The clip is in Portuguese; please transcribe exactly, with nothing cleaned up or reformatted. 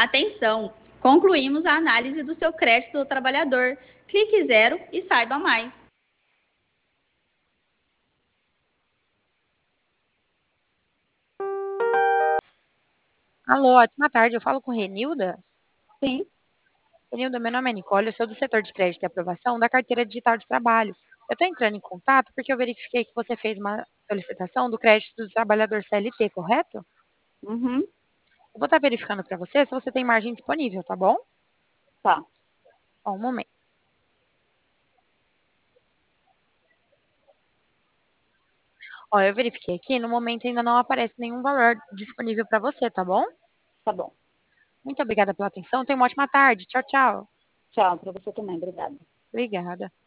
Atenção! Concluímos a análise do seu crédito do trabalhador. Clique zero e saiba mais. Alô, ótima tarde. Eu falo com Renilda? Sim. Renilda, meu nome é Nicole, eu sou do setor de crédito e aprovação da carteira digital de trabalho. Eu estou entrando em contato porque eu verifiquei que você fez uma solicitação do crédito do trabalhador C L T, correto? Uhum. Eu vou estar verificando para você se você tem margem disponível, tá bom? Tá. Ó, um momento. Ó, eu verifiquei aqui, no momento ainda não aparece nenhum valor disponível para você, tá bom? Tá bom. Muito obrigada pela atenção. Tenha uma ótima tarde. Tchau, tchau. Tchau para você também. Obrigada. Obrigada.